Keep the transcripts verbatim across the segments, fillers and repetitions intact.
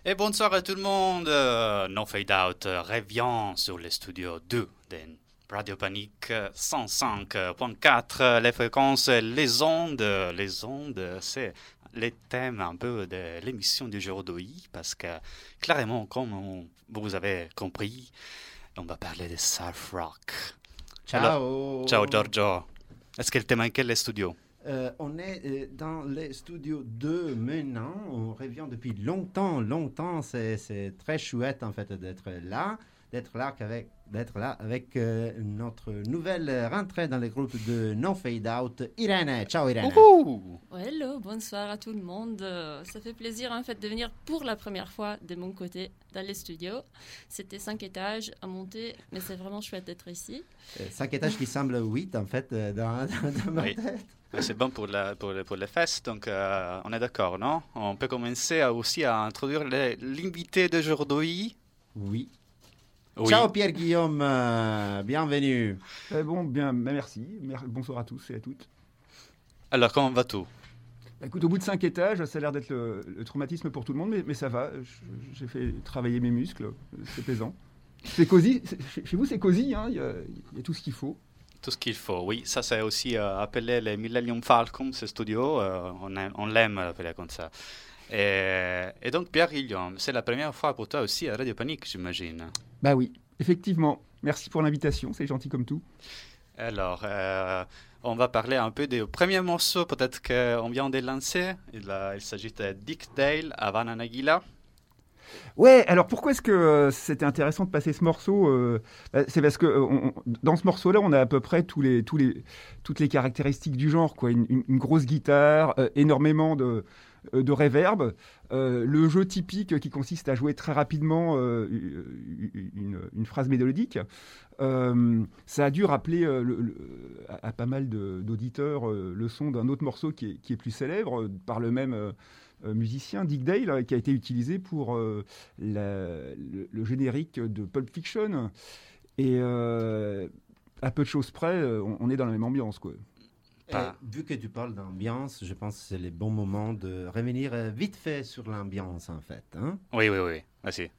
Et bonsoir à tout le monde. Euh, No Fade Out euh, revient sur le studio deux de Radio Panique euh, cent cinq point quatre. euh, Les fréquences, les ondes. euh, Les ondes, euh, c'est le thème un peu de l'émission d'aujourd'hui parce que, clairement, comme on- vous avez compris, on va parler de surf rock. Alors, Ciao. ciao Giorgio. Est-ce qu'il te manquait le studio? Euh, on est euh, dans les studios deux maintenant. On revient depuis longtemps, longtemps. C'est, c'est très chouette en fait d'être là, d'être là avec, d'être là avec euh, notre nouvelle rentrée dans le groupe de No Fade Out, Irène. Ciao Irène. Wouhou! Hello, bonsoir à tout le monde. Euh, Ça fait plaisir en fait de venir pour la première fois de mon côté dans les studios. C'était cinq étages à monter, mais c'est vraiment chouette d'être ici. Euh, cinq étages qui semblent huit en fait euh, dans, dans, dans ma Oui. tête. Ouais, c'est bon pour, la, pour, le- pour les fesses, donc euh, on est d'accord, non? On peut commencer à- aussi à introduire les- l'invité d'aujourd'hui. Oui. Oui. Ciao Pierre-Guillaume, euh, bienvenue. Eh bon, bien, ben merci. Mer- Bonsoir à tous et à toutes. Alors, comment va tout? Bah, écoute, au bout de cinq étages, ça a l'air d'être le, le traumatisme pour tout le monde, mais, mais ça va. Je- J'ai fait travailler mes muscles, c'est plaisant. C'est cosy. C'est- Chez chez vous, c'est cosy, hein, il y, a- il y a tout ce qu'il faut. Tout ce qu'il faut, oui. Ça, c'est aussi euh, appelé le Millennium Falcon, ce studio. euh, on, aime- on l'aime appeler comme ça. Et, et donc, Pierre-Guillaume, c'est la première fois pour toi aussi à Radio Panique, j'imagine. Bah oui, effectivement. Merci pour l'invitation, c'est gentil comme tout. Alors, euh, on va parler un peu des premiers morceaux, peut-être qu'on vient de lancer. Il, a- il s'agit de Dick Dale, Havana Nagila. Ouais, alors pourquoi est-ce que euh, c'était intéressant de passer ce morceau euh, bah, C'est parce que euh, on- on- dans ce morceau-là, on a à peu près tous les, tous les, toutes les caractéristiques du genre, quoi. Une, une- une grosse guitare, euh, énormément de, euh, de reverb, euh, le jeu typique qui consiste à jouer très rapidement euh, une, une phrase mélodique. Euh, ça a dû rappeler euh, le- le- à, à pas mal de- d'auditeurs euh, le son d'un autre morceau qui est, qui est plus célèbre, euh, par le même euh, euh, musicien, Dick Dale, euh, qui a été utilisé pour euh, la- le, le générique de Pulp Fiction. Et euh, à peu de choses près, euh, on, on est dans la même ambiance, quoi. Pas. Et vu que tu parles d'ambiance, je pense que c'est le bon moment de revenir euh, vite fait sur l'ambiance en fait. Hein? Oui, oui, oui. Vas-y.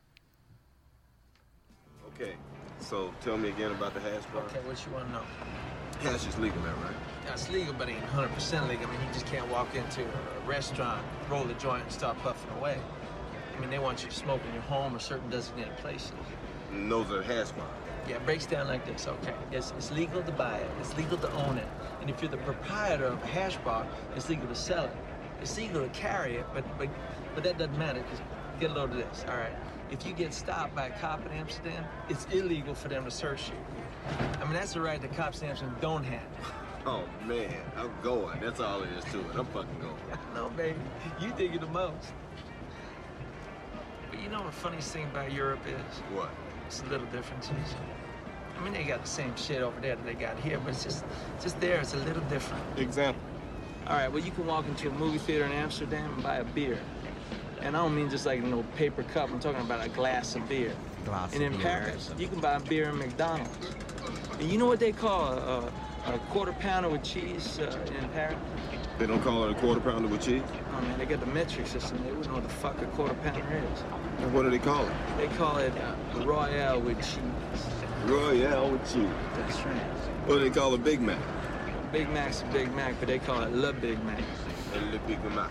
Okay, so tell me again about the hash bar. Okay, what you want to know? Hash is legal now, right? Yeah, it's legal, but it ain't one hundred percent legal. I mean, you just can't walk into a restaurant, roll a joint, and start puffing away. I mean, they want you to smoke in your home or certain designated places. And those are hash bars. Yeah, it breaks down like this, okay? It's, it's legal to buy it, it's legal to own it. And if you're the proprietor of a hash bar, it's legal to sell it. It's legal to carry it, but but, but that doesn't matter, because get a load of this, all right? If you get stopped by a cop in Amsterdam, it's illegal for them to search you. I mean, that's the right that cops in Amsterdam don't have. Oh man, I'm going. That's all it is to it. I'm fucking going. No, baby, you dig it the most. But you know what the funniest thing about Europe is? What? It's the little differences. I mean, they got the same shit over there that they got here, but it's just, just there, it's a little different. Example. All right, well, you can walk into a movie theater in Amsterdam and buy a beer. And I don't mean just like a no paper cup, I'm talking about a glass of beer. Glass And of in beer. Paris, you can buy beer in McDonald's. And you know what they call a, a quarter pounder with cheese uh, in Paris? They don't call it a quarter pounder with cheese? Oh man, they got the metric system. They wouldn't know what the fuck a quarter pounder is. And what do they call it? They call it uh, Royale with cheese. Royale with cheese. That's right. What do they call a Big Mac? Big Mac's a Big Mac, but they call it Le Big Mac. And the Big Mac.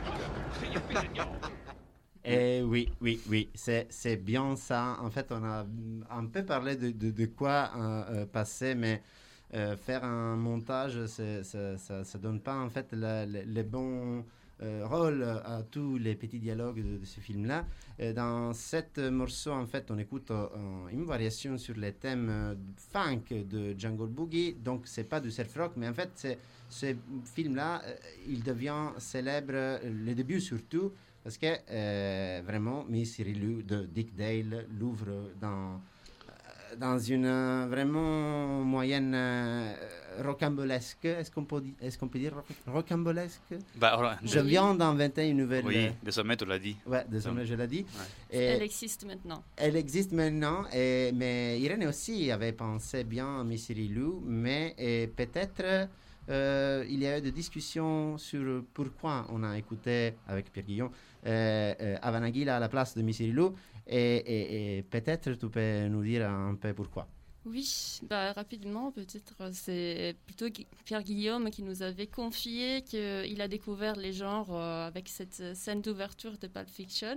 Eh oui, oui, oui, c'est, c'est bien ça. En fait, on a un peu parlé de, de, de quoi euh, euh, passer, mais euh, faire un montage, c'est, c'est, ça ne donne pas en fait la- le, le bon euh, rôle à tous les petits dialogues de, de ce film-là. Euh, dans cet morceau, en fait, on écoute euh, une variation sur les thèmes euh, funk de Jungle Boogie. Donc, c'est pas du surf rock, mais en fait, c'est, ce film-là, euh, il devient célèbre, euh, le début surtout, parce que euh, vraiment, Miss Lou de Dick Dale l'ouvre dans, euh, dans une euh, vraiment moyenne euh, rocambolesque. Est-ce qu'on peut, di- est-ce qu'on peut dire roc- rocambolesque? Bah, alors, Je viens d'inventer une nouvelle. oui, euh, désormais, tu l'as dit. Ouais, désolé, je l'ai dit. Ouais. Et Elle existe maintenant. elle existe maintenant, et, mais Irène aussi avait pensé bien à Miss Lou, mais et peut-être euh, il y a eu des discussions sur pourquoi on a écouté avec Pierre Guillaume euh, euh, Havana Gila à la place de Missy Lou et, et, et peut-être tu peux nous dire un peu pourquoi. Oui, bah, rapidement, peut-être c'est plutôt Gu- Pierre Guillaume qui nous avait confié qu'il a découvert les genres euh, avec cette scène d'ouverture de Pulp Fiction.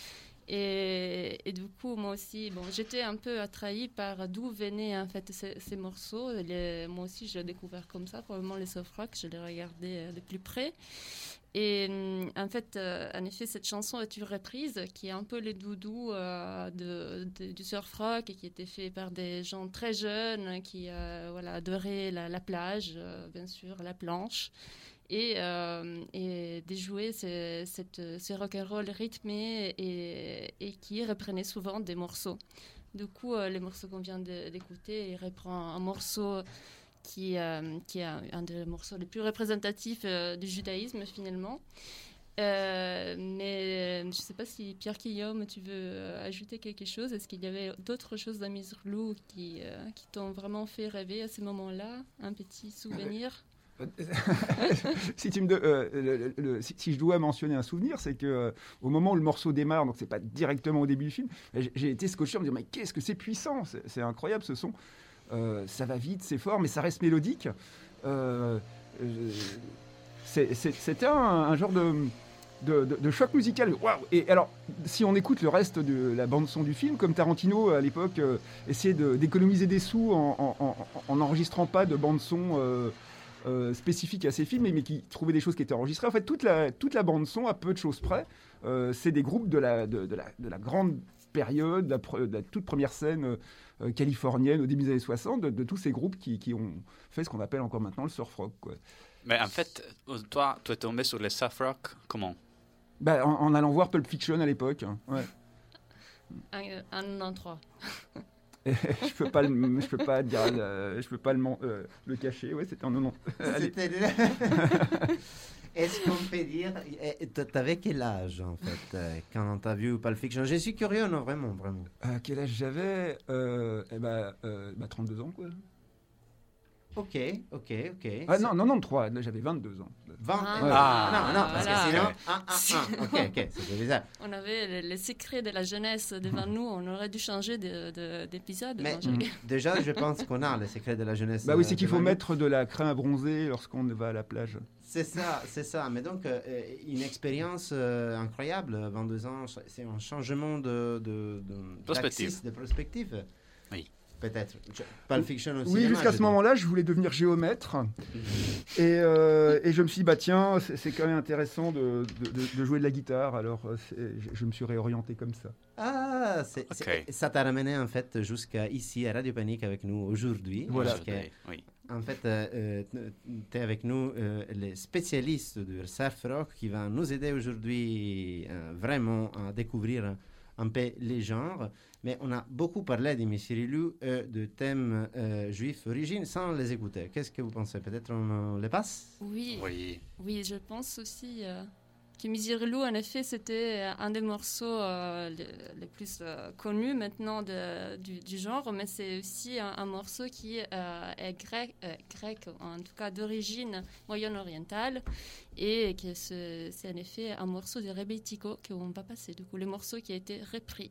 Et, et du coup, moi aussi, bon, j'étais un peu attrahie par d'où venaient en fait ces, ces morceaux. Les, moi aussi, je l'ai découvert comme ça, probablement les soft rock, je les regardais de plus près. Et en fait, euh, en effet, cette chanson est une reprise qui est un peu les doudous euh, de, de, du surf rock et qui était fait par des gens très jeunes qui euh, voilà, adoraient la, la plage, euh, bien sûr, la planche. Et, euh, et de jouer ce, cette, ce rock'n'roll rythmé et, et qui reprenait souvent des morceaux. Du coup, euh, les morceaux qu'on vient de, d'écouter, il reprend un morceau qui, euh, qui est un, un des morceaux les plus représentatifs euh, du judaïsme finalement. Euh, mais je ne sais pas si Pierre Guillaume, tu veux euh, ajouter quelque chose. Est-ce qu'il y avait d'autres choses dans Misirlou qui, euh, qui t'ont vraiment fait rêver à ce moment-là? Un petit souvenir? si, tu me de, euh, le, le, si, si je dois mentionner un souvenir, c'est que euh, au moment où le morceau démarre, donc c'est pas directement au début du film, j'ai, j'ai été scotché en me disant mais qu'est-ce que c'est puissant, c'est, c'est incroyable ce son, euh, ça va vite, c'est fort, mais ça reste mélodique. Euh, euh, c'est, c'est, c'était un, un genre de, de, de, de choc musical. Waouh. Et alors, si on écoute le reste de la bande son du film, comme Tarantino à l'époque euh, essayait de, d'économiser des sous en, en, en, en enregistrant pas de bande son. Euh, Euh, spécifique à ces films, mais, mais qui trouvaient des choses qui étaient enregistrées. En fait, toute la, toute la bande-son, à peu de choses près, euh, c'est des groupes de la, de, de, la, de la grande période, de la, pre, de la toute première scène euh, californienne au début des années soixante, de, de tous ces groupes qui, qui ont fait ce qu'on appelle encore maintenant le surf rock, quoi. Mais en fait, toi, tu es tombé sur le surf rock, comment? Bah, en, en allant voir Pulp Fiction à l'époque. Hein. Ouais. Un, un endroit. je peux pas le, je peux pas dire, euh, je peux pas le, euh, le cacher. Ouais, c'était en non. C'était... Est-ce qu'on peut dire, t'avais quel âge en fait quand t'as vu Pulp Fiction? Je suis curieux, non, vraiment, vraiment. À quel âge j'avais? euh, eh ben, euh, bah, trente-deux ans, quoi. Ok, ok, ok. Ah non, non, non, trois. Là, j'avais vingt-deux ans. vingt Ah, ouais. ah, non, non, parce voilà. que sinon... Ah, ah, ah, ok, ok, c'était bizarre. On avait les, les secrets de la jeunesse devant nous, on aurait dû changer de, de, d'épisode. Mais Non, je- mm. déjà, je pense qu'on a les secrets de la jeunesse. Bah oui, c'est euh, qu'il faut devant nous. mettre de la crème à bronzer lorsqu'on va à la plage. C'est ça, c'est ça. Mais donc, euh, une expérience euh, incroyable. vingt-deux ans, c'est un changement de, de, de, Perspective. d'axis, de perspective. Oui. Peut-être. Pulp Fiction aussi. Oui, jusqu'à ce moment-là, je voulais devenir géomètre. Et, euh, et je me suis dit, bah tiens, c'est, c'est quand même intéressant de, de, de, de jouer de la guitare. Alors, c'est, je, je me suis réorienté comme ça. Ah, c'est, Ok. c'est- ça t'a ramené en fait jusqu'à ici à Radio Panique avec nous aujourd'hui. Voilà. Parce que, Oui. en fait, euh, tu es avec nous, euh, les spécialistes du surf rock qui va nous aider aujourd'hui euh, vraiment à découvrir un peu les genres. Mais on a beaucoup parlé de Missirilou et de thèmes euh, juifs origines sans les écouter. Qu'est-ce que vous pensez? Peut-être on euh, les passe? Oui, Oui. oui, je pense aussi euh, que Misirlou, en effet, c'était un des morceaux euh, les, les plus euh, connus maintenant de, du, du genre, mais c'est aussi un, un morceau qui euh, est grec, euh, grec, en tout cas d'origine moyen-orientale, et que c'est, c'est en effet un morceau de Rebetiko qu'on va passer, du coup, le morceau qui a été repris.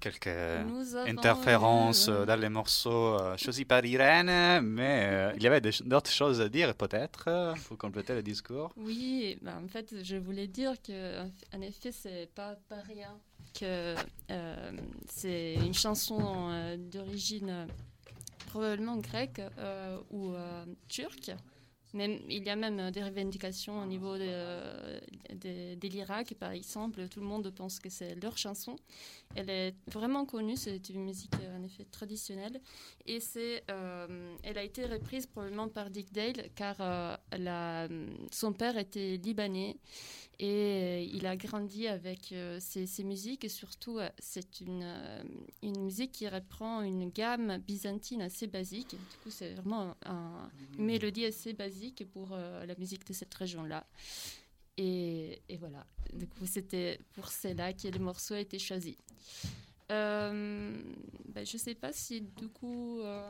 quelques Nous avons interférences eu, euh, dans les morceaux euh, choisis par Irène, mais euh, il y avait des- d'autres choses à dire peut-être euh, pour compléter le discours. Oui, bah, en fait, je voulais dire que, en effet, c'est pas, pas rien que euh, c'est une chanson euh, d'origine euh, probablement grecque euh, ou euh, turque. Mais il y a même des revendications au niveau de, de, de l'Irak, par exemple. Tout le monde pense que c'est leur chanson. Elle est vraiment connue, c'est une musique en effet traditionnelle. Et c'est, euh, elle a été reprise probablement par Dick Dale, car euh, la, son père était libanais et il a grandi avec euh, ces, ces musiques. Et surtout, euh, c'est une, euh, une musique qui reprend une gamme byzantine assez basique. Du coup, c'est vraiment un, une mélodie assez basique pour euh, la musique de cette région-là. Et, et voilà, du coup, c'était pour cela que le morceau a été choisi. Euh, ben, je ne sais pas si, du coup, euh,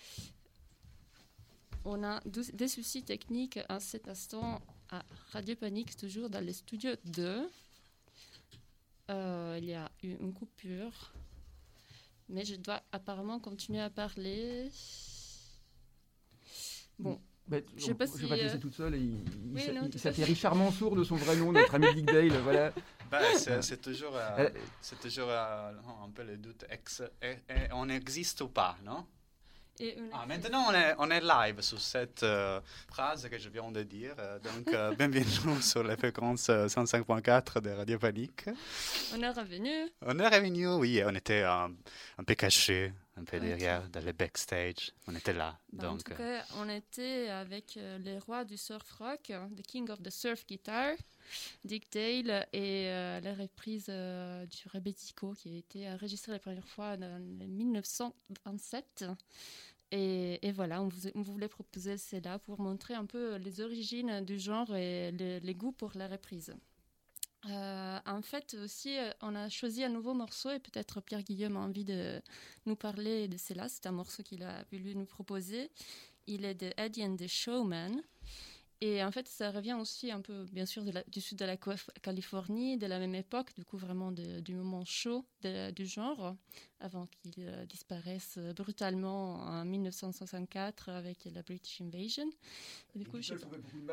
on a dou- des soucis techniques à cet instant à Radio Panique, toujours dans le studio deux. Euh, il y a eu une coupure, mais je dois apparemment continuer à parler. Bon. Bah, Je sais on- pas je si, vais pas te laisser euh, toute seule. Et il il oui, s'a- non, il tout à s'atterrit fait. charmant sourd de son vrai nom, notre ami Dick Dale. Voilà. Bah, c'est, c'est toujours, euh, Euh, c'est toujours euh, un peu le doute, ex- eh, eh, on existe ou pas, non? Et une- Ah, maintenant, on est, on est live sur cette euh, phrase que je viens de dire. euh, donc, euh, bienvenue sur la fréquence euh, cent cinq point quatre de Radio Panique. on est revenu. On est revenu, oui, on était euh, un peu cachés, un peu Ok. derrière, dans le backstage. On était là. Bah, en donc, tout euh, cas, on était avec euh, les rois du surf rock, euh, the king of the surf guitar, Dick Dale, et euh, la reprise euh, du Rebetiko qui a été enregistrée la première fois en mille neuf cent vingt-sept. Et, et voilà, on, vous, on voulait proposer cela pour montrer un peu les origines du genre et le- les goûts pour la reprise. Euh, en fait, aussi, euh, on a choisi un nouveau morceau et peut-être Pierre Guillaume a envie de nous parler de cela. C'est un morceau qu'il a voulu nous proposer. Il est de Eddie and the Showman. Et en fait, ça revient aussi un peu, bien sûr, de la- du sud de la Coif- Californie, de la même époque, du coup, vraiment de- du moment chaud de- du genre, avant qu'il euh, disparaisse brutalement en mille neuf cent soixante-quatre avec la British Invasion. Et du coup, je sais pas.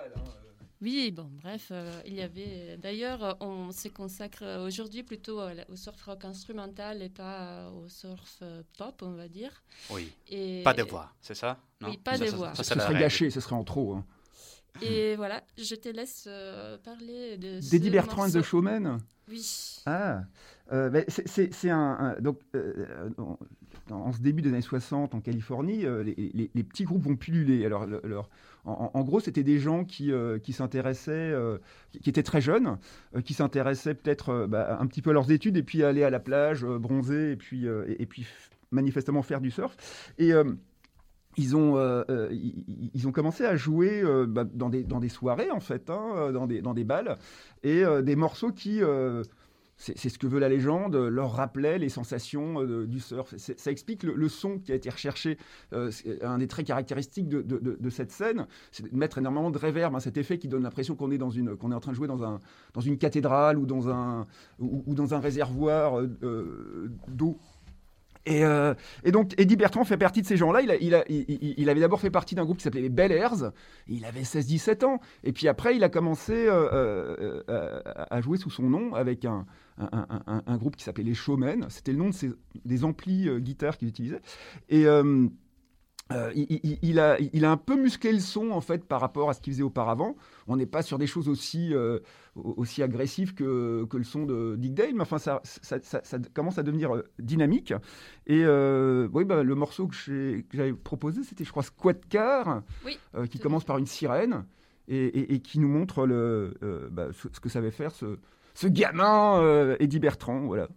Oui, bon, bref, euh, il y avait. D'ailleurs, euh, on se consacre aujourd'hui plutôt à la- au surf rock instrumental et pas euh, au surf euh, pop, on va dire. oui, Et, pas de voix, c'est ça? Non? Oui, pas Ça, de ça- voix. ça, Ce c'est la serait règle. gâché, ce serait en trop. Hein. Et voilà, je te laisse euh, parler de. ce D'Eddie Bertrand and the morceau. Showman. Oui. Ah, euh, ben, c'est- c'est c'est un, un- donc euh, en, en ce début des années soixante en Californie, euh, les, les- les petits groupes vont pulluler. Alors, le- leur- en, en gros, c'était des gens qui, euh, qui s'intéressaient, euh, qui, qui étaient très jeunes, euh, qui s'intéressaient peut-être euh, bah, un petit peu à leurs études et puis aller à la plage, euh, bronzer et puis euh, et, et puis f- manifestement faire du surf. Et euh, ils ont, euh, euh, ils, ils ont commencé à jouer euh, bah, dans, des, dans des soirées, en fait, hein, euh, dans, des, dans des balles, et euh, des morceaux qui, euh, c'est c'est ce que veut la légende, leur rappelaient les sensations euh, du surf. C'est- Ça explique le, le son qui a été recherché. Euh, c'est un des traits caractéristiques de, de, de- de cette scène, c'est de mettre énormément de réverb, hein, cet effet qui donne l'impression qu'on est, dans une, qu'on est en train de jouer dans, un, dans une cathédrale ou dans un, ou, ou dans un réservoir euh, euh, d'eau. Et, euh, et donc, Eddie Bertrand fait partie de ces gens-là. Il, a- il, a- il- il- il avait d'abord fait partie d'un groupe qui s'appelait les Bel Airs. Il avait seize dix-sept ans. Et puis après, il a commencé euh, euh, euh, à jouer sous son nom avec un, un, un- un- un groupe qui s'appelait les Showmen. C'était le nom de ses, des amplis euh, guitares qu'il utilisait. Et euh, euh, il, il- il a, il a un peu musclé le son, en fait, par rapport à ce qu'il faisait auparavant. On n'est pas sur des choses aussi, euh, aussi agressives que, que le son de Dick Dale, mais enfin, ça, ça, ça- ça commence à devenir euh, dynamique. Et euh, oui, bah, le morceau que j'ai- que j'avais proposé, c'était, je crois, Squad Car, Oui, euh, qui tout à commence fait. par une sirène et, et- et qui nous montre le, euh, bah, ce, ce que savait faire ce, ce gamin euh, Eddie Bertrand. Voilà.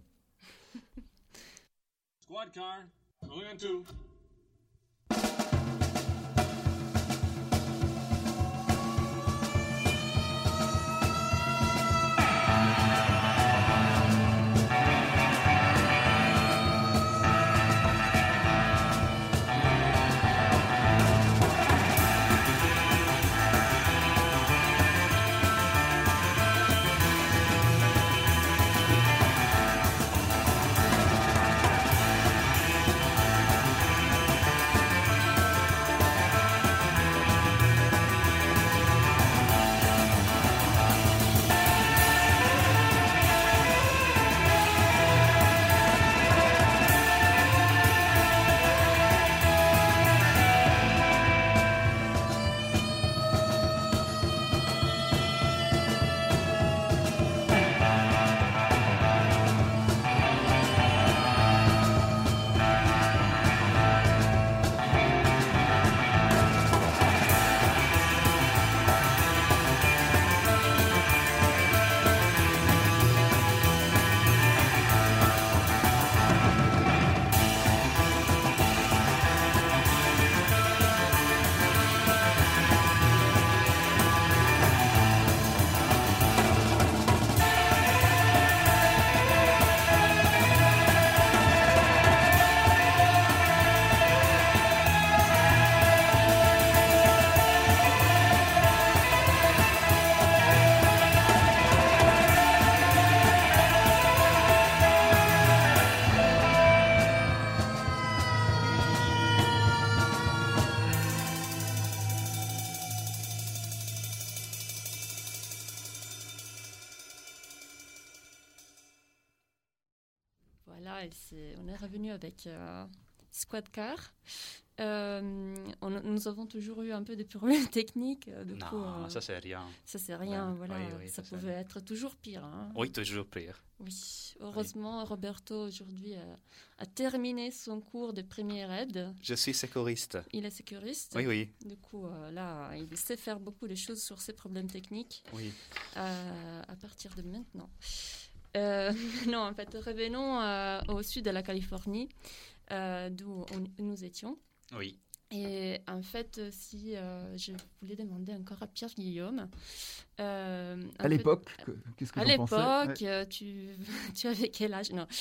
Squad car, going on two. Squad voilà, et c'est, on est revenu avec euh, Squad Car. Euh, on, nous avons toujours eu un peu des problèmes techniques. euh, Du Non, coup, euh, ça c'est rien. ça c'est rien. Ouais, Voilà, oui, oui, ça ça, pouvait être toujours pire. Hein. Oui, toujours pire. Oui, heureusement, Roberto aujourd'hui a, a terminé son cours de première aide. Je suis sécuriste. Il est sécuriste. Oui, oui. Du coup, euh, là, il sait faire beaucoup de choses sur ses problèmes techniques Oui. euh, à partir de maintenant. Euh, non, en fait, revenons euh, au sud de la Californie, euh, d'où on- nous étions. Oui. Et en fait, si euh, je voulais demander encore à Pierre-Guillaume. euh, en À fait, l'époque, que- qu'est-ce que à t'en pensais? l'époque, Ouais. euh, tu, tu avais quel âge? Non.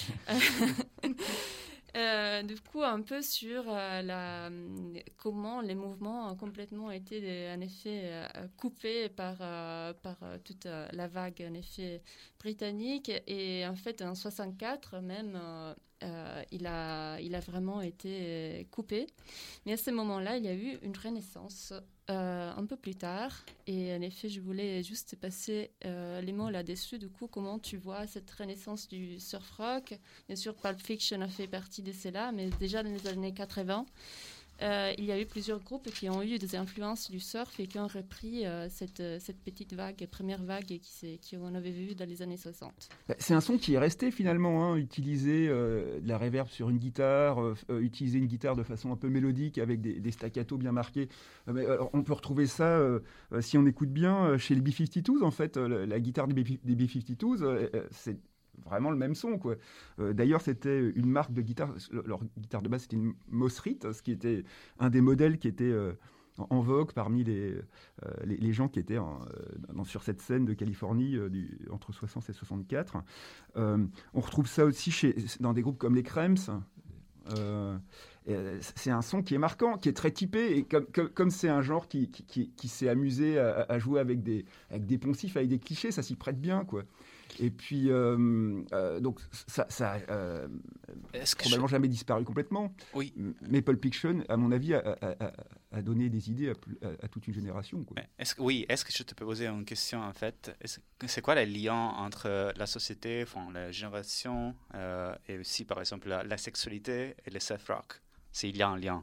Euh, du coup, un peu sur euh, la, comment les mouvements ont complètement été en effet euh, coupés par, euh, par euh, toute euh, la vague en effet britannique. Et en fait, en soixante-quatre même, euh, euh, il, a, il a vraiment été coupé. Mais à ce moment-là, il y a eu une renaissance euh, un peu plus tard. Et en effet, je voulais juste passer euh, les mots là-dessus. Du coup, comment tu vois cette renaissance du surf rock? Bien sûr, Pulp Fiction a fait partie de cela, mais déjà dans les années quatre-vingts, euh, il y a eu plusieurs groupes qui ont eu des influences du surf et qui ont repris euh, cette, cette petite vague, première vague qui s'est- qu'on avait vue dans les années soixante. Bah, c'est un son qui est resté finalement, hein, utiliser euh, de la reverb sur une guitare, euh, euh, utiliser une guitare de façon un peu mélodique avec des, des staccatos bien marqués. Euh, mais, alors, on peut retrouver ça, euh, euh, si on écoute bien, euh, chez les B cinquante-deux en fait. Euh, la, la guitare des B, des B cinquante-deux, euh, euh, c'est vraiment le même son, quoi. Euh, d'ailleurs, c'était une marque de guitare, leur guitare de base c'était une Mosrite, ce qui était un des modèles qui était euh, en, en vogue parmi les, euh, les, les gens qui étaient en, euh, dans, sur cette scène de Californie euh, du, entre soixante et soixante-quatre. Euh, on retrouve ça aussi chez, dans des groupes comme les Cramps. Euh, et c'est un son qui est marquant, qui est très typé, et comme, comme, comme c'est un genre qui, qui, qui, qui s'est amusé à, à jouer avec des, avec des poncifs, avec des clichés, ça s'y prête bien, quoi. Et puis, euh, euh, donc, ça, ça euh, Est-ce que probablement jamais disparu complètement. Oui. Mais Pulp Fiction, à mon avis, a, a, a, a donné des idées à, à, à toute une génération, quoi. Est-ce que, oui, est-ce que je te peux poser une question en fait? Est-ce que- C'est quoi le lien entre la société, enfin, la génération euh, et aussi par exemple la, la sexualité et le surf rock? S'il y a un lien.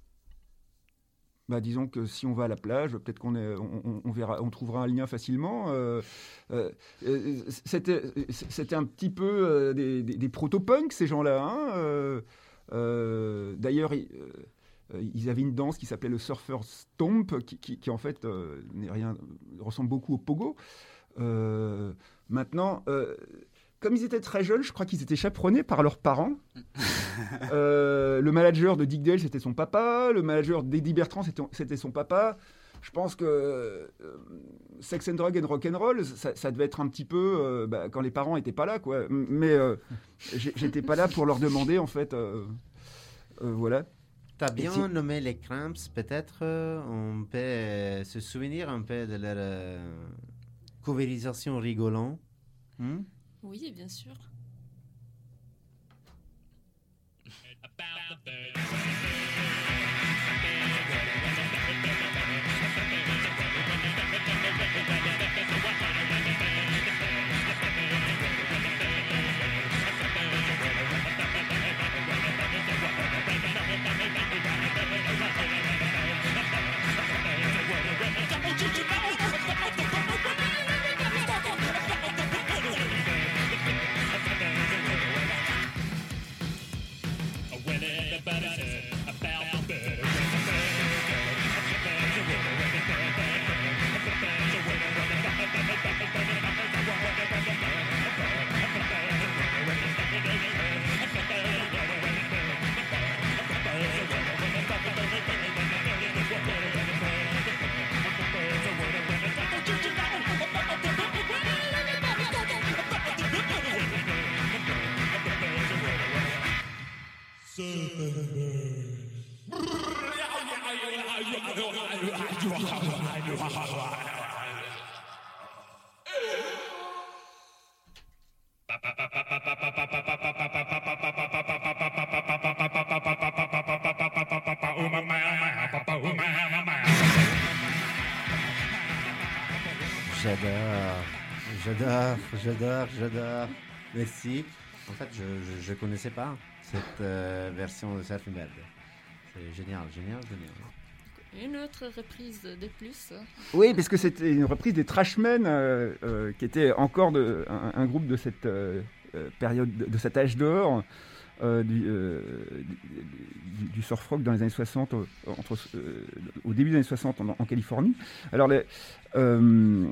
Bah, disons que si on va à la plage, peut-être qu'on est, on, on, on verra, on trouvera un lien facilement. Euh, euh, c'était, c'était un petit peu euh, des, des, des proto-punks, ces gens-là. Hein, euh, euh, d'ailleurs, ils, euh, ils avaient une danse qui s'appelait le Surfer Stomp, qui, qui, qui en fait euh, n'est rien, ressemble beaucoup au pogo. Euh, maintenant. Euh, Comme ils étaient très jeunes, je crois qu'ils étaient chaperonnés par leurs parents. euh, le manager de Dick Dale, c'était son papa. Le manager d'Eddie Bertrand, c'était, c'était son papa. Je pense que euh, Sex and Drug and Rock'n'Roll, ça, ça devait être un petit peu euh, bah, quand les parents n'étaient pas là, quoi. Mais euh, j'étais pas là pour leur demander, en fait. Euh, euh, voilà. Tu as bien si... nommé les Cramps. Peut-être euh, on peut euh, se souvenir un peu de leur euh, covérisation rigolant. Hmm? Oui, bien sûr. J'adore, j'adore, j'adore, j'adore. Merci. En fait, je ne connaissais pas cette euh, version de Surfing Bird. C'est génial, génial, génial. Une autre reprise de plus. Oui, parce que c'était une reprise des Trashmen, euh, euh, qui était encore de, un, un groupe de cette euh, période, de, de cet âge d'or. Euh, du, euh, du, du surf rock dans les années soixante, euh, entre, euh, au début des années soixante en, en Californie. Alors, les, euh,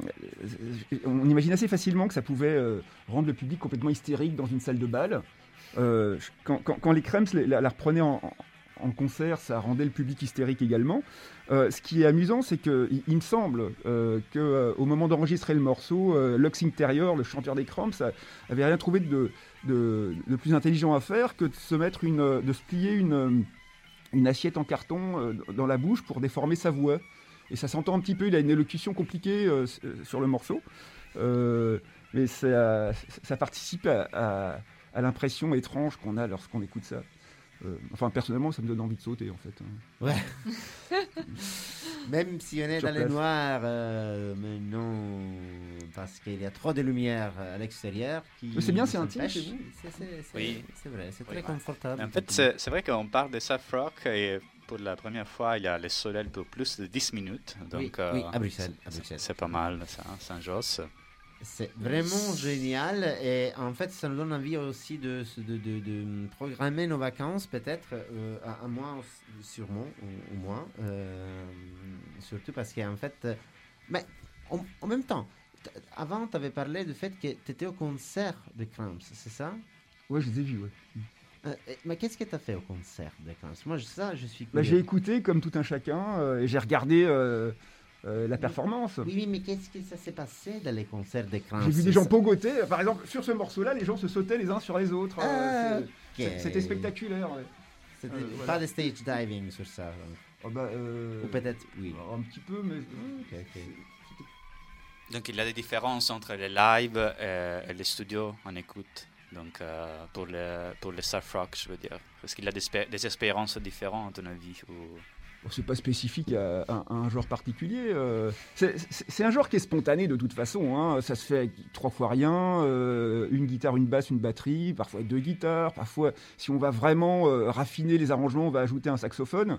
on imagine assez facilement que ça pouvait euh, rendre le public complètement hystérique dans une salle de bal. Euh, quand, quand, quand les Cramps la, la reprenaient en, en concert, ça rendait le public hystérique également. Euh, ce qui est amusant, c'est qu'il il me semble euh, qu'au euh, moment d'enregistrer le morceau, euh, Lux Interior, le chanteur des Cramps, avait rien trouvé de, de, de plus intelligent à faire que de se mettre une, de se plier une, une assiette en carton euh, dans la bouche pour déformer sa voix. Et ça s'entend un petit peu, il a une élocution compliquée euh, sur le morceau. Euh, mais ça, ça participe à, à, à l'impression étrange qu'on a lorsqu'on écoute ça. Euh, enfin, personnellement, ça me donne envie de sauter, en fait. Ouais. Même si on est Sur dans place. les noirs, euh, mais non, parce qu'il y a trop de lumière à l'extérieur. Qui Mais c'est bien, c'est nous intime empêche. chez vous. C'est, c'est, c'est, Oui. c'est vrai, c'est Oui. très confortable. En fait, c'est, c'est vrai qu'on parle de surf rock et pour la première fois, il y a les soleils pour plus de dix minutes. Donc, oui, euh, oui, à Bruxelles. À c'est, Bruxelles. c'est pas mal, ça, Saint-Josse. C'est vraiment génial et en fait ça nous donne envie aussi de, de, de, de programmer nos vacances peut-être, euh, à, à moi sûrement, au, au moins, euh, surtout parce qu'en fait, euh, mais en, en même temps, t- avant tu avais parlé du fait que tu étais au concert de Cramps, c'est ça? Ouais, je les ai vus, ouais. Euh, et- mais qu'est-ce que tu as fait au concert de Cramps? Moi je- ça je suis Bah, curieux. j'ai écouté comme tout un chacun euh, et j'ai regardé euh, euh, la performance. Oui, oui, mais qu'est-ce que ça s'est passé dans les concerts de Cramps? J'ai vu des gens pogoter. Par exemple, sur ce morceau-là, les gens se sautaient les uns sur les autres. Euh, Ah, c'est- ok. c'est- C'était spectaculaire. Ouais. C'était Euh, pas voilà. de stage diving sur ça, donc. Oh, bah, euh, Ou peut-être oui. Un petit peu, mais. Ok, ok. Donc, il y a des différences entre les lives et, et les studios en écoute. Donc, euh, pour, le, pour le surf rock, je veux dire. Parce qu'il y a des, spé- des expériences différentes, à ton avis. Ou... Bon, c'est pas spécifique à, à- à un genre particulier. euh, c'est, c'est- c'est un genre qui est spontané de toute façon. Hein. Ça se fait avec trois fois rien, euh, une guitare, une basse, une batterie, parfois deux guitares. Parfois, si on va vraiment euh, raffiner les arrangements, on va ajouter un saxophone.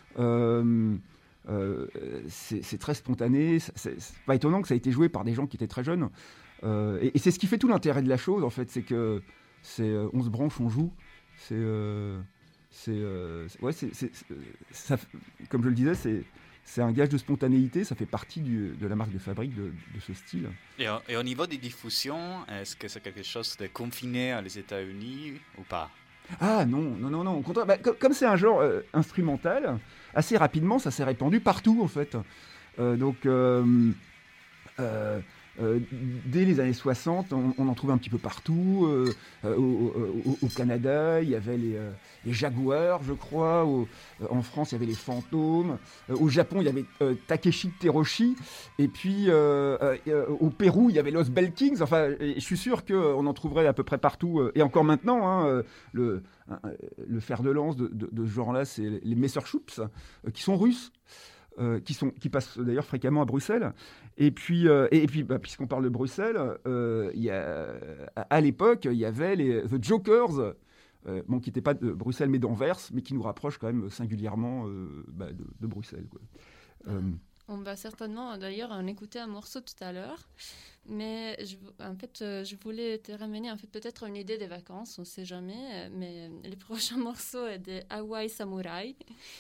Euh, euh, c'est, c'est très spontané. C'est, c'est- c'est pas étonnant que ça ait été joué par des gens qui étaient très jeunes. Euh, et, et c'est ce qui fait tout l'intérêt de la chose, en fait. C'est que c'est, euh, on se branche, on joue. C'est... euh, C'est, euh, c'est- ouais, c'est, c'est, c'est- ça, comme je le disais, c'est, c'est un gage de spontanéité, ça fait partie du, de la marque de fabrique de, de ce style. Et, au- et au niveau des diffusions, est-ce que c'est quelque chose de confiné aux États-Unis ou pas? Ah non, non, non, non, au contraire, bah, comme, comme c'est un genre euh, instrumental, assez rapidement ça s'est répandu partout en fait. Euh, donc, euh, euh, euh, dès les années soixante, on, on en trouvait un petit peu partout. Euh, euh, au, au- au Canada, il y avait les, euh, les Jaguars, je crois. Au- euh, en France, il y avait les Fantômes. Euh, au Japon, il y avait euh, Takeshi Teroshi. Et puis, euh, euh, euh, au Pérou, il y avait Los Bell Kings. Enfin, et je suis sûr qu'on en trouverait à peu près partout. euh, et encore maintenant, hein, euh, le, euh, le fer de lance de, de- de ce genre-là, c'est les Messerschupps, euh, qui sont russes. Euh, qui, sont, qui passent d'ailleurs fréquemment à Bruxelles. Et puis, euh, et, et puis bah, puisqu'on parle de Bruxelles, euh, il y a, à, à l'époque, il y avait les The Jokers, euh, bon, qui n'étaient pas de Bruxelles mais d'Anvers, mais qui nous rapprochent quand même singulièrement euh, bah, de, de Bruxelles. Quoi. Euh, On va certainement d'ailleurs en écouter un morceau tout à l'heure. Mais je, en fait, euh, je voulais te ramener en fait, peut-être une idée des vacances, on ne sait jamais. Mais le prochain morceau est de Hawaii Samurai.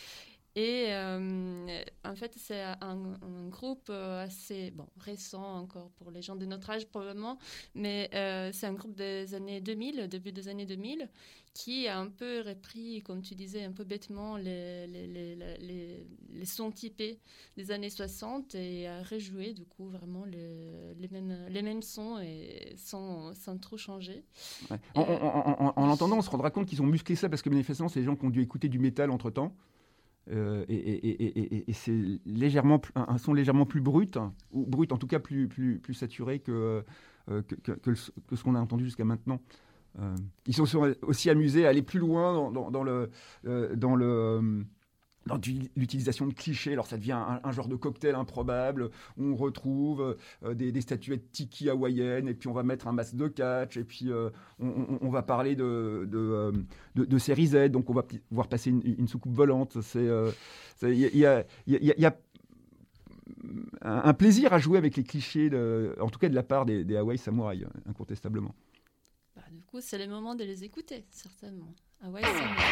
Et euh, en fait, c'est un, un groupe assez bon, récent encore pour les gens de notre âge probablement, mais euh, c'est un groupe des années deux mille, début des années deux mille, qui a un peu repris, comme tu disais, un peu bêtement les, les, les, les, les sons typés des années soixante et a rejoué du coup vraiment les, les, mêmes, les mêmes sons et sans, sans trop changer. ouais. en, en, en, en, en l'entendant, on se rendra compte qu'ils ont musclé ça parce que manifestement, c'est des gens qui ont dû écouter du métal entre-temps. Euh, et, et, et, et, et c'est légèrement un, un son légèrement plus brut, hein, ou brut en tout cas plus, plus, plus saturé que, euh, que, que, que, le, que ce qu'on a entendu jusqu'à maintenant. Euh, ils se sont aussi amusés à aller plus loin dans, dans, dans le, euh, dans le dans du- l'utilisation de clichés. Alors ça devient un, un genre de cocktail improbable où on retrouve euh, des, des statuettes tiki hawaïennes et puis on va mettre un masque de catch et puis euh, on, on- on va parler de, de, euh, de, de série Z, donc on va p- voir passer une, une soucoupe volante. C'est, euh, c'est- il y a, il y a- il y a- il y a un, un plaisir à jouer avec les clichés, de- en tout cas de la part des, des Hawaii Samouraï, incontestablement. Bah, du coup, c'est le moment de les écouter, certainement. Ah ouais, c'est...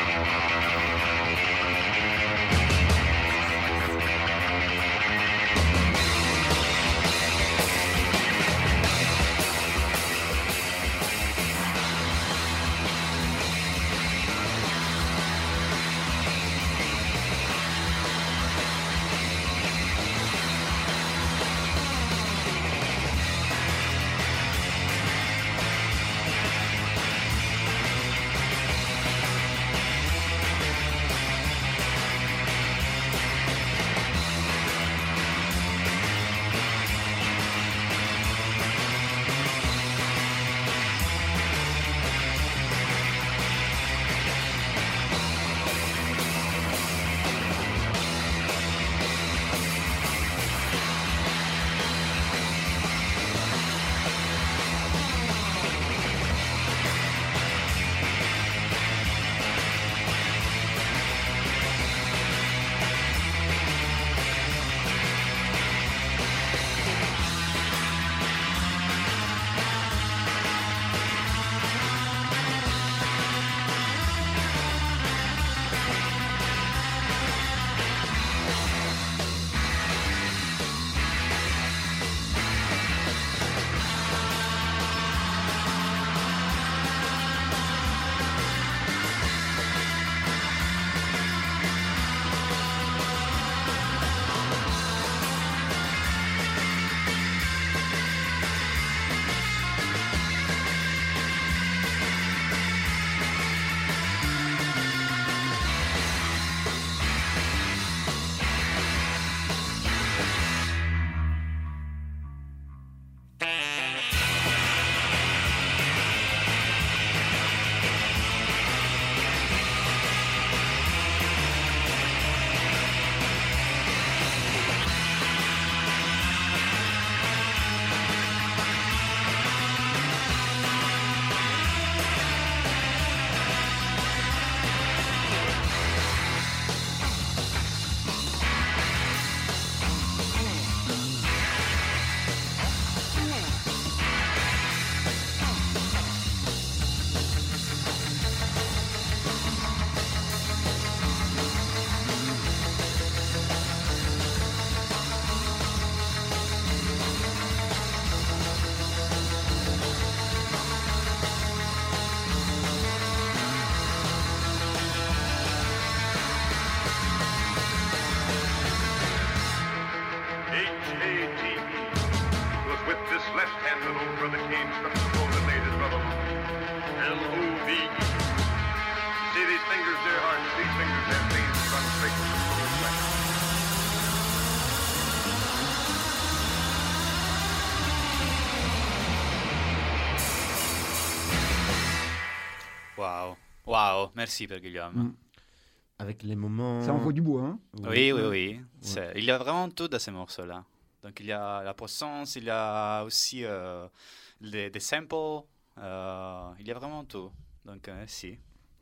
Waouh, waouh, merci Père Guillaume. Mm. Avec les moments... Ça envoie du bois, hein. Oui, oui, oui. C'est- Il y a vraiment tout dans ces morceaux-là. Donc il y a la puissance, il y a aussi euh, les, des samples, euh, il y a vraiment tout. Donc euh, si.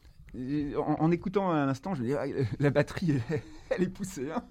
Et En, en écoutant un instant, je me dis, ah, la batterie, elle, est- elle est poussée. Hein.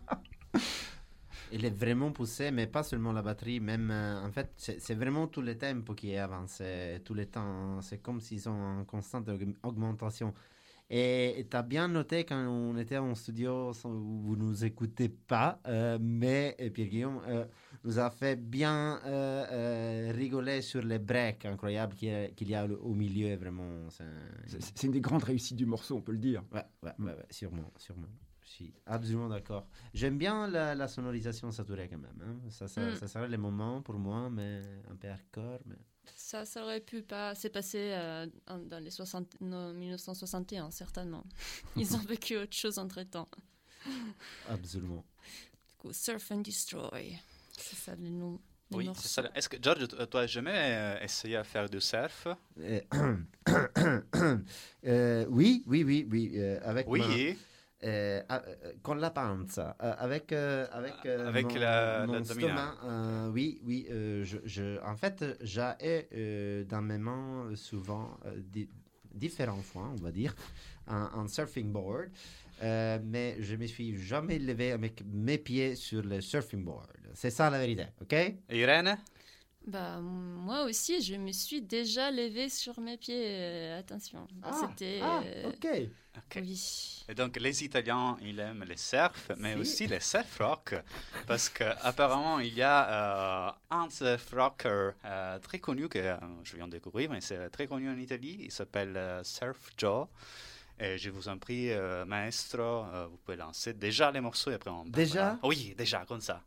Il est vraiment poussé, mais pas seulement la batterie, même euh, en fait, c'est c'est vraiment tout le tempo qui est avancé, tout le temps. C'est comme s'ils sont en constante aug- augmentation. Et tu as bien noté quand on était en studio, sans- vous ne nous écoutez pas, euh, mais et Pierre-Guillaume euh, nous a fait bien euh, euh, rigoler sur les breaks incroyables qu'il y a, qu'il y a au milieu. Vraiment, c'est C'est c'est une des grandes réussites du morceau, on peut le dire. ouais, ouais, ouais, ouais, sûrement, sûrement. Je suis absolument d'accord. J'aime bien la, la sonorisation saturée quand même. Hein. Ça, ça, Mm. ça serait le moment pour moi, mais un peu hardcore. Mais... Ça, ça aurait pu pas s'est passé euh, en- dans les soixante, non, mille neuf cent soixante et un, certainement. Ils ont vécu autre chose entre-temps. Absolument. Du coup, Surf and Destroy, c'est ça le nom. du Oui, morceau. c'est ça. Est-ce que George, tu tu as jamais euh, essayé à faire du surf? Euh, euh, oui, oui, oui, oui. euh, avec Oui. ma- Euh, euh, con la panza, euh, avec, euh, avec, euh, Avec mon, la- mon l'abdominal. stomac, euh, oui, oui, euh, je, je, en fait, j'ai euh, dans mes mains souvent euh, di- différents fois, on va dire, un, un surfing board, euh, mais je me suis jamais levé avec mes pieds sur le surfing board. C'est ça la vérité, ok? Et Irène? Bah, moi aussi, je me suis déjà levée sur mes pieds. euh, attention. C'était. ah, euh, ok. Ok. Oui. Et donc, les Italiens, ils aiment les surf, mais Si. aussi les surf rock, parce qu'apparemment, il y a euh, un surf rocker euh, très connu que euh, je viens de découvrir, mais c'est très connu en Italie. Il s'appelle euh, Surf Joe. Et je vous en prie, euh, maestro, euh, vous pouvez lancer déjà les morceaux et après on Déjà? parlera. Oui, déjà, comme ça.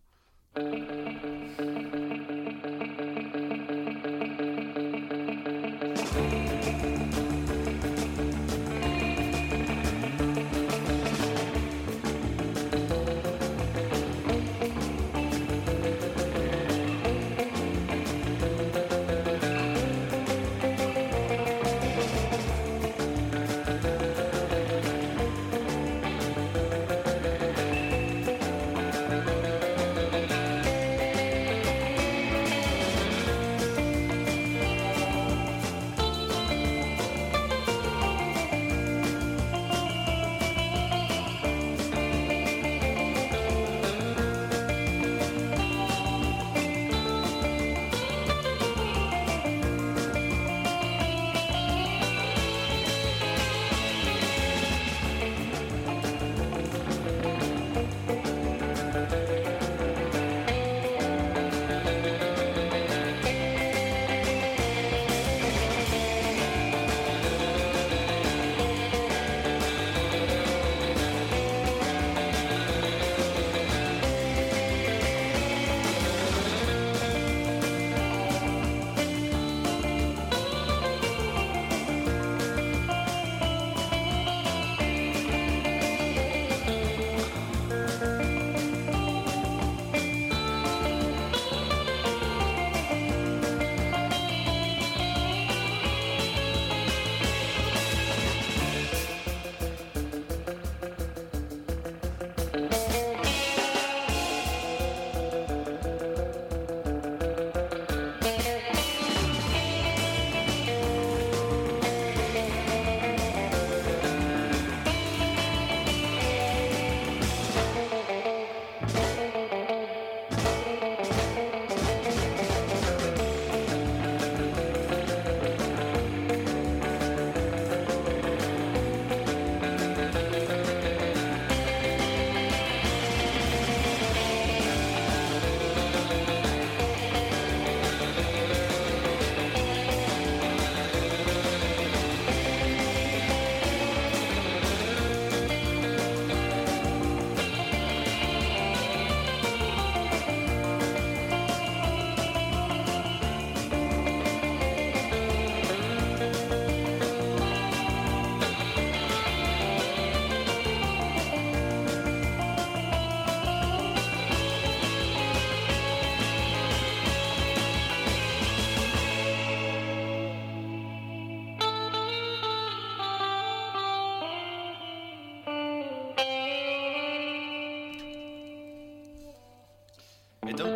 Et donc,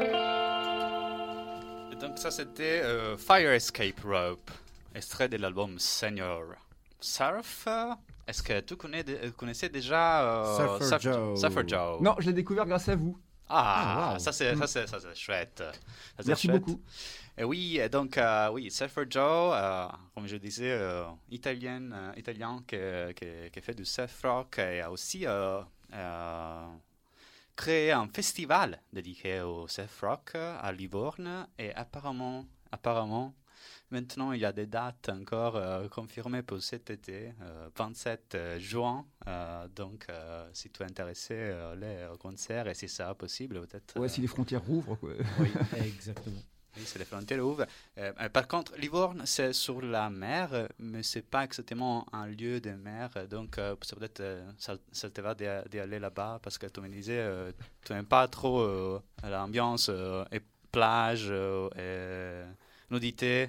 et donc ça c'était euh, Fire Escape Rope, extrait de l'album Senior. Surf, euh, est-ce que tu connais, de- connaissais déjà euh, Surfer Surf- Joe. Surfer Joe. Non, je l'ai découvert grâce à vous. Ah, Ah, wow. ça c'est Mm. ça c'est ça c'est chouette. Ça, c'est Merci chouette. beaucoup. Et oui, et donc euh, oui, Surfer Joe, euh, comme je disais, euh, italien, euh, italien qui, qui, qui fait du surf rock et a aussi euh, euh, créé un festival dédié au surf rock à Livorno et apparemment, apparemment, maintenant il y a des dates encore euh, confirmées pour cet été, euh, vingt-sept juin. Euh, donc, euh, si tu es intéressé, euh, allez au concert et si ça est possible, peut-être. Ouais, euh, si les frontières rouvrent, quoi. oui. Exactement. Oui, c'est les frontières ouvrent. Euh, euh, par contre, Livorno, c'est sur la mer, euh, mais c'est pas exactement un lieu de mer. euh, Donc, euh, c'est peut-être euh, ça, ça te va d'y d'y aller là-bas parce que tu me disais, euh, tu n'aimes pas trop euh, l'ambiance euh, et plage euh, et nudité.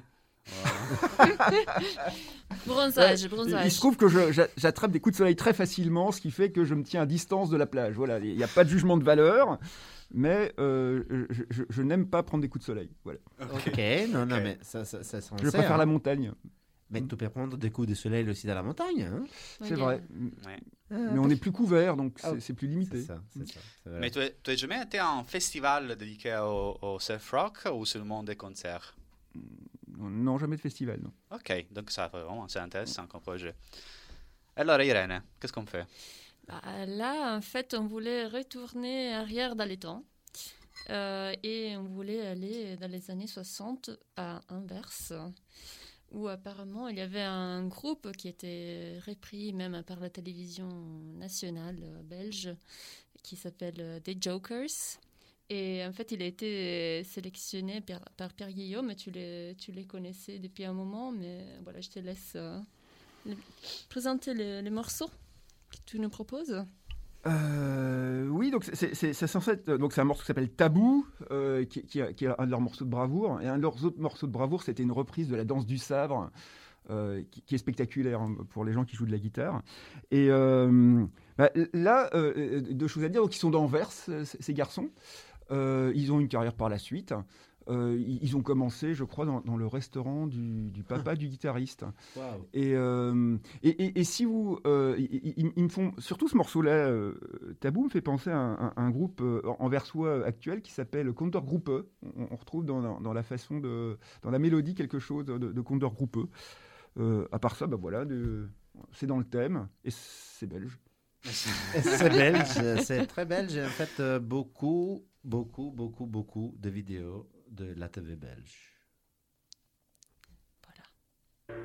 Bronzage, Ouais, bronzage. Il se trouve que je- j'a- j'attrape des coups de soleil très facilement, ce qui fait que je me tiens à distance de la plage. Voilà, il n'y a pas de jugement de valeur, mais euh, je, je- je n'aime pas prendre des coups de soleil. Voilà. Ok, non, non, Ok. mais ça, ça, ça, ça on Je sait, préfère hein. la montagne, Mais tu peux prendre des coups de soleil aussi dans la montagne. Hein. c'est Ok. vrai. Ouais. Mais on est plus couvert, donc Ah, c'est c'est plus limité. C'est ça, c'est ça. c'est vrai. Mais tu es, tu es jamais été à un festival dédié au, au surf rock ou seulement des concerts? Non, jamais de festival. Non. Ok, donc ça vraiment c'est intéressant comme projet. Alors Irène, qu'est-ce qu'on fait? Bah, là, en fait, on voulait retourner arrière dans les temps. Euh, et on voulait aller dans les années soixante à Anvers, où apparemment il y avait un groupe qui était repris même par la télévision nationale euh, belge, qui s'appelle euh, The Jokers. Et en fait, il a été sélectionné par, par Pierre Guillaume. Tu les, tu les connaissais depuis un moment, mais voilà, je te laisse euh, le- présenter les, les morceaux que tu nous proposes. Euh, oui, donc c'est- c'est c'est censé être- donc c'est un morceau qui s'appelle Tabou, euh, qui, qui- qui est un de leurs morceaux de bravoure. Et un de leurs autres morceaux de bravoure, c'était une reprise de la danse du sabre, euh, qui, qui est spectaculaire hein, pour les gens qui jouent de la guitare. Et euh, bah, là, euh, deux choses à dire. Donc ils sont d'Anvers, ces ces garçons. Euh, ils ont une carrière par la suite. Euh, ils ils ont commencé, je crois, dans, dans le restaurant du, du papa du guitariste. Waouh. Et, euh, et, et- et si vous. euh, ils, ils- ils me font. Surtout ce morceau-là, euh, Tabou, me fait penser à un, un- un groupe euh, anversois actuel qui s'appelle Kontergruppe. On, on retrouve dans, dans- dans la façon de. Dans la mélodie quelque chose de, de Kontergruppe. Euh, à part ça, bah voilà, de- c'est dans le thème et c'est belge. C'est belge, c'est très belge. Et en fait, euh, beaucoup, beaucoup, beaucoup, beaucoup de vidéos de la T V belge. Voilà.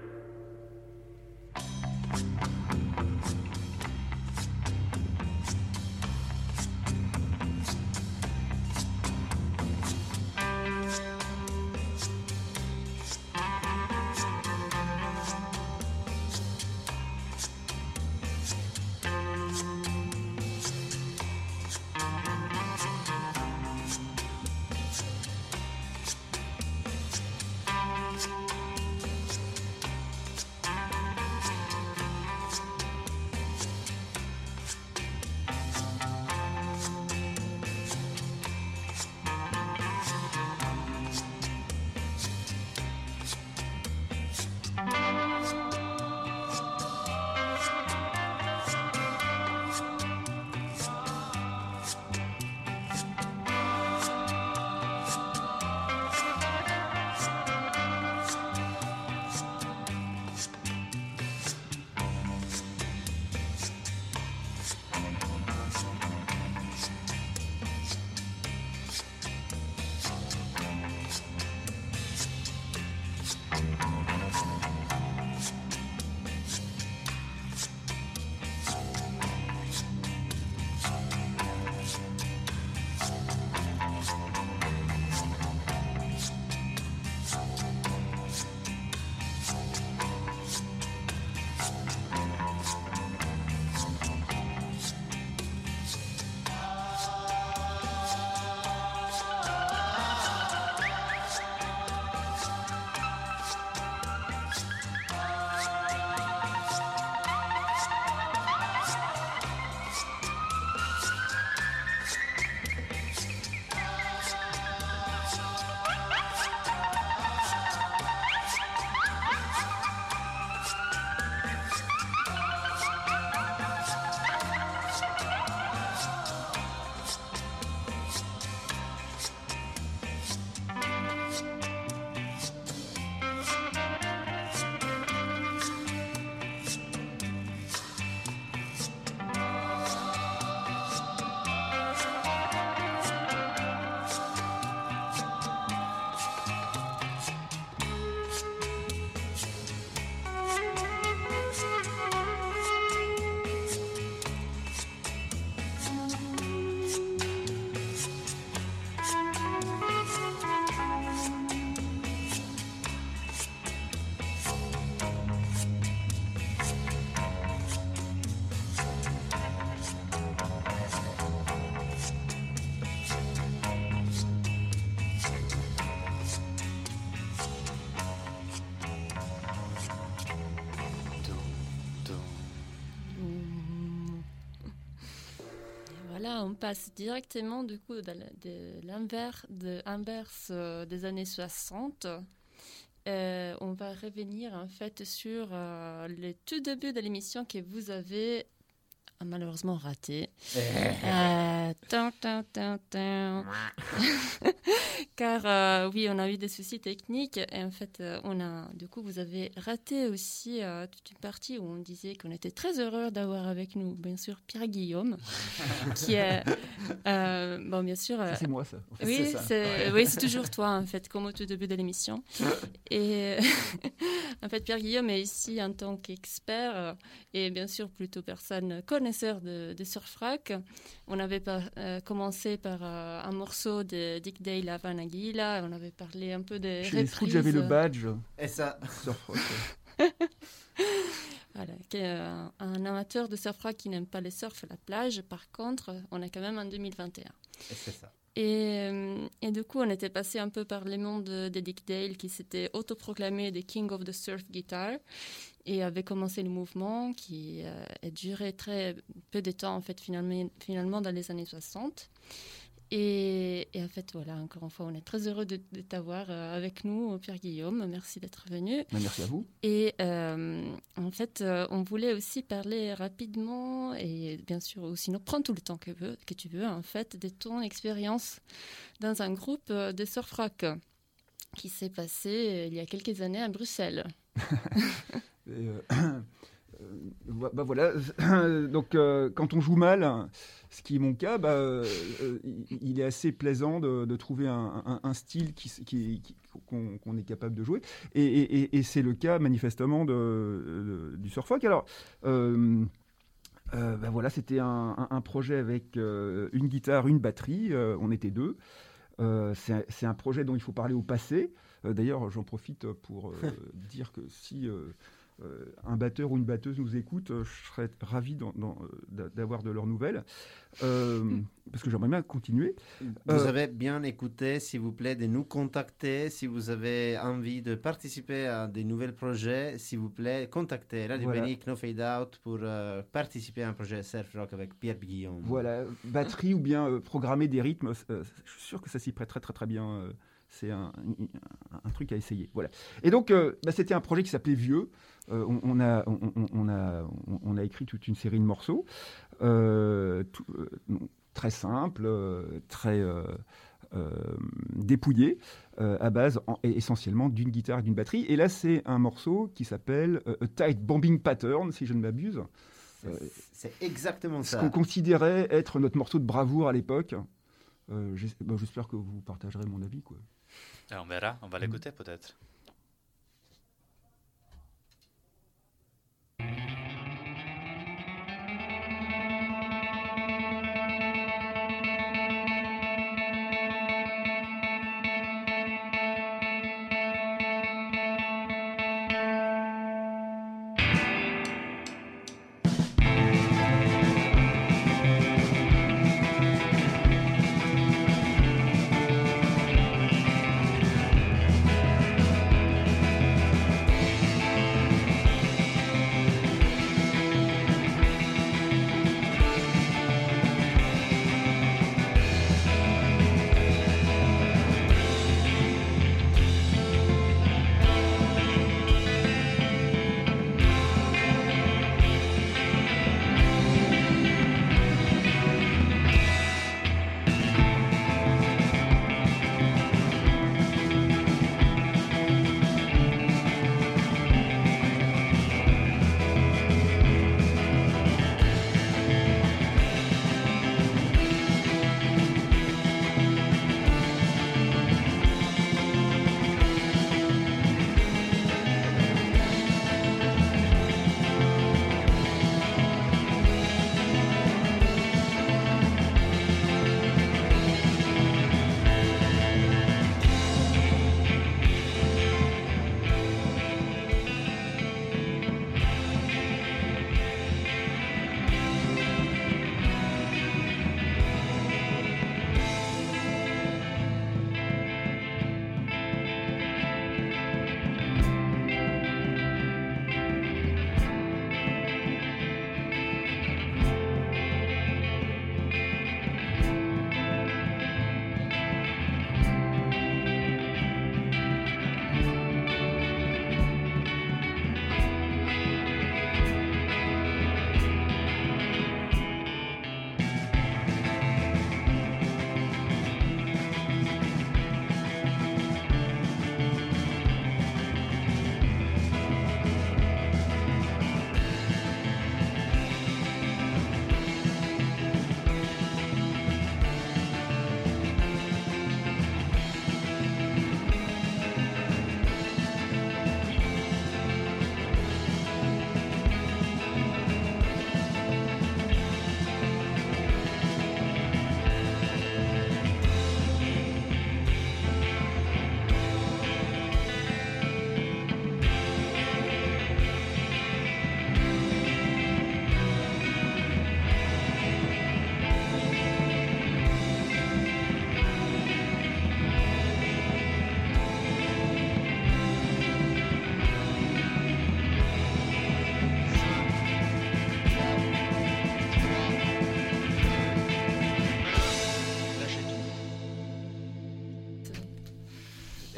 Thank voilà, on passe directement du coup de, de l'inverse, de inverse euh, des années soixante. Euh, on va revenir en fait sur euh, le tout début de l'émission que vous avez malheureusement raté. euh, tan, tan, tan, tan. Car euh, oui, on a eu des soucis techniques et en fait, euh, on a, du coup, vous avez raté aussi euh, toute une partie où on disait qu'on était très heureux d'avoir avec nous, bien sûr, Pierre Guillaume, qui est, euh, bon, bien sûr. Ça, c'est moi, ça. En fait, oui, c'est ça. c'est, oui, c'est toujours toi, en fait, comme au tout début de l'émission. Et en fait, Pierre Guillaume est ici en tant qu'expert euh, et bien sûr plutôt personne connaisseur de, de surf rock. On avait par, euh, commencé par euh, un morceau de Dick Dale, Havana Gila. On avait parlé un peu des Chez les reprises. scouts, j'avais le badge. Et ça. Surf rock. Voilà, qui est un, un amateur de surf rock qui n'aime pas les surfs à la plage. Par contre, on est quand même en deux mille vingt et un. Et c'est ça. Et, euh, et du coup, on était passé un peu par les mondes de, de Dick Dale qui s'était autoproclamé the King of the Surf Guitar et avait commencé le mouvement qui euh, a duré très peu de temps en fait finalement, finalement dans les années soixante. Et, et en fait, voilà, encore une fois, on est très heureux de, de t'avoir euh, avec nous, Pierre Guillaume. Merci d'être venu. Merci à vous. Et euh, en fait, euh, on voulait aussi parler rapidement et bien sûr, ou sinon, prends tout le temps que, veux, que tu veux, en fait, de ton expérience dans un groupe de surf rock qui s'est passé euh, il y a quelques années à Bruxelles. Et, euh, euh, bah voilà, donc euh, quand on joue mal, ce qui est mon cas, bah, euh, il, il est assez plaisant de, de trouver un, un, un style qui, qui, qui, qu'on, qu'on est capable de jouer, et, et, et c'est le cas manifestement de, de, du surf rock. Alors, euh, euh, bah voilà, c'était un, un, un projet avec euh, une guitare, une batterie, euh, on était deux. Euh, c'est, c'est un projet dont il faut parler au passé. Euh, d'ailleurs, j'en profite pour euh, dire que si euh, euh, un batteur ou une batteuse nous écoute, euh, je serais ravi d'en, d'en, d'avoir de leurs nouvelles, euh, parce que j'aimerais bien continuer. Vous Euh, avez bien écouté, s'il vous plaît, de nous contacter. Si vous avez envie de participer à des nouveaux projets, s'il vous plaît, contactez Radio Voilà. Panic, No Fade Out pour euh, participer à un projet surf rock avec Pierre Guillaume. Voilà, batterie ou bien euh, programmer des rythmes, euh, je suis sûr que ça s'y prête très très très bien. euh, c'est un, un, un truc à essayer. Voilà. Et donc, euh, bah, c'était un projet qui s'appelait Vieux. Euh, on, on, a, on, on, on, a, on a écrit toute une série de morceaux, euh, tout, euh, très simples, euh, très euh, euh, dépouillés, euh, à base en, essentiellement d'une guitare et d'une batterie. Et là, c'est un morceau qui s'appelle euh, A Tight Bombing Pattern, si je ne m'abuse. C'est, c'est exactement Ce ça. qu'on considérait être notre morceau de bravoure à l'époque. Euh, j'es- bah, j'espère que vous partagerez mon avis, quoi. On verra, on va l'écouter peut-être. Thank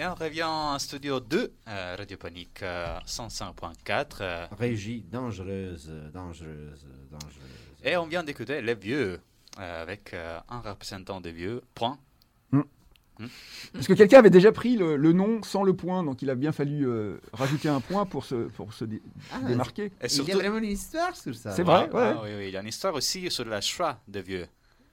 Et on revient en studio deux, euh, Radio Panique euh, cent cinq point quatre. Euh, Régie dangereuse, dangereuse, dangereuse. et on vient d'écouter Les Vieux, euh, avec euh, un représentant des Vieux, point. Parce que quelqu'un avait déjà pris le, le nom sans le point, donc il a bien fallu euh, rajouter un point pour se, pour se dé- Ah, démarquer. Et Il y surtout, a vraiment une histoire sur ça. C'est vrai, Ah, ouais. ah, oui, oui, il y a une histoire aussi sur la choix des Vieux.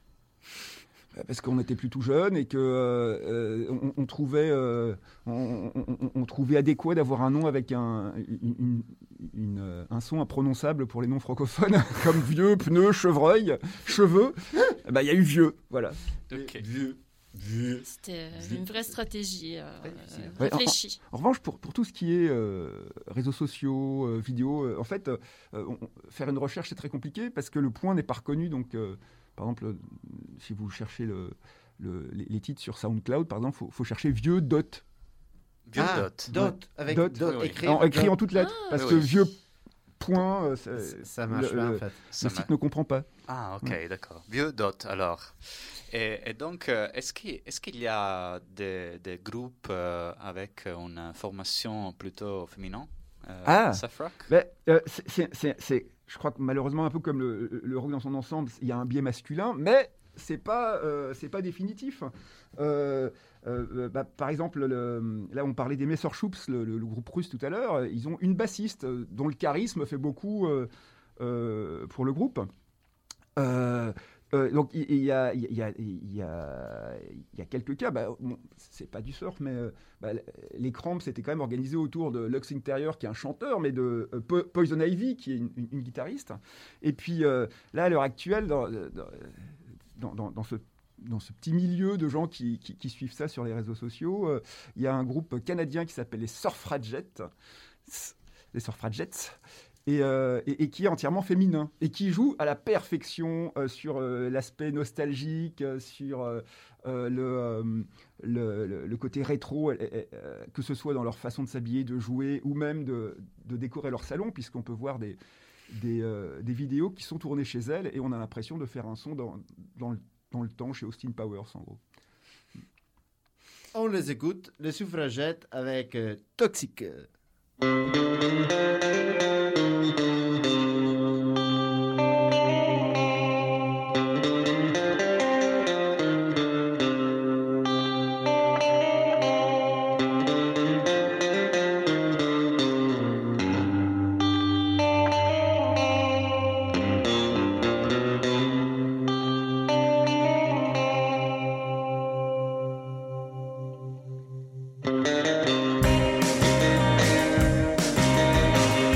Parce qu'on était plus tout jeune et que euh, on, on trouvait, euh, on, on- on trouvait adéquat d'avoir un nom avec un, une- une- une, euh, un son imprononçable pour les noms francophones, comme vieux, pneu, chevreuil, cheveux. Eh ben, il y a eu vieux, voilà. Ok. Vieux, vieux. C'était euh, une vraie stratégie euh, Réfléchie. euh, Ouais, en- réfléchie. En revanche, pour, pour tout ce qui est euh, réseaux sociaux, euh, vidéos, euh, en fait, euh, on- faire une recherche, c'est très compliqué parce que le point n'est pas reconnu. Donc, euh, par exemple, euh, si vous cherchez le, le- les, les titres sur SoundCloud, par exemple, il faut, faut chercher vieux dot. Vieux Ah, dot. dot, avec Dot, dot, oui, oui. écrit En, écrit en toutes lettres. Ah. parce Oui, que oui. vieux point, euh, ça, Ça- Ça marche le- pas, en le- fait. Ça le m'a- site ne comprend pas. Ah, ok, d'accord. Vieux dot, alors. Et, et donc, euh, est-ce qu'il, est-ce qu'il y a des, des groupes euh, avec une formation plutôt féminin euh, Ah. Safrock? Mais, euh, c'est- c'est- c'est- c'est- je crois que malheureusement, un peu comme le, le rock dans son ensemble, il y a un biais masculin, mais c'est pas, euh, c'est pas définitif. Euh, euh, bah, par exemple, le- là on parlait des Messerschupps, le, le- le groupe russe tout à l'heure, euh, ils ont une bassiste euh, dont le charisme fait beaucoup euh, euh, pour le groupe. Euh, euh, donc il il y, a, il y, a, il y, a, il y a quelques cas, bah, bon, c'est pas du surf, mais euh, bah, les Cramps c'était quand même organisé autour de Lux Interior qui est un chanteur, mais de euh, Po- Poison Ivy qui est une, une- une guitariste. Et puis euh, là à l'heure actuelle, dans, dans, dans, dans ce dans ce petit milieu de gens qui, qui, qui suivent ça sur les réseaux sociaux, euh, il y a un groupe canadien qui s'appelle les Surfragettes, les Surfragettes, et, euh, et, et qui est entièrement féminin, et qui joue à la perfection euh, sur euh, l'aspect nostalgique, euh, sur euh, euh, le, euh, le, le, le côté rétro, euh, euh, que ce soit dans leur façon de s'habiller, de jouer, ou même de, de décorer leur salon, puisqu'on peut voir des, des, euh, des vidéos qui sont tournées chez elles, et on a l'impression de faire un son dans, dans, le, dans le temps chez Austin Powers, en gros. On les écoute, les suffragettes avec euh, Toxic. Thank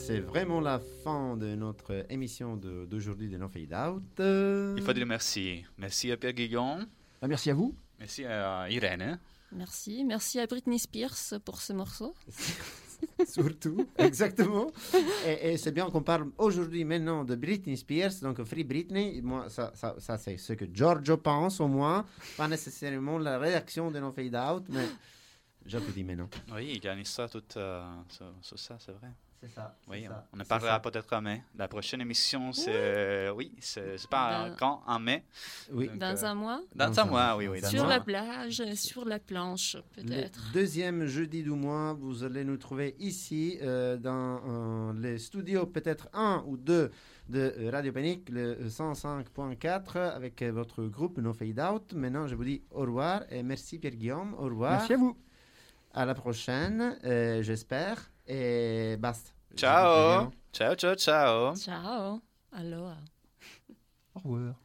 c'est vraiment la fin de notre émission de, d'aujourd'hui de No Fade Out. Euh, Il faut dire merci. Merci à Pierre Guillaume. Ah, merci à vous. Merci à Irène. Merci. Merci à Britney Spears pour ce morceau. Surtout, exactement. Et, et c'est bien qu'on parle aujourd'hui maintenant de Britney Spears, donc Free Britney. Moi, ça, ça, ça c'est ce que Giorgio pense au moins, pas nécessairement la réaction de No Fade Out, mais je te dis maintenant. Oui, il y a une histoire toute euh, sur, sur ça, c'est vrai. C'est ça. Oui, c'est on, ça, on en c'est parlera ça. peut-être en mai. La prochaine émission, c'est... Oui, c'est, c'est pas Ben- quand, en mai. Oui. Donc, Dans euh, un mois, Dans, Dans un un mois, mois. oui, oui. Dans dans sur un la mois. plage, sur la planche, peut-être. Le deuxième jeudi du mois, vous allez nous trouver ici euh, dans euh, les studios, peut-être un ou deux de euh, Radio Panique, le cent cinq point quatre, avec euh, votre groupe No Fade Out. Maintenant, je vous dis au revoir et merci Pierre-Guillaume. Au revoir. Merci à vous. À la prochaine, euh, j'espère. Et basta. Ciao. Ciao, ciao, ciao. Ciao. Aloha. Au revoir.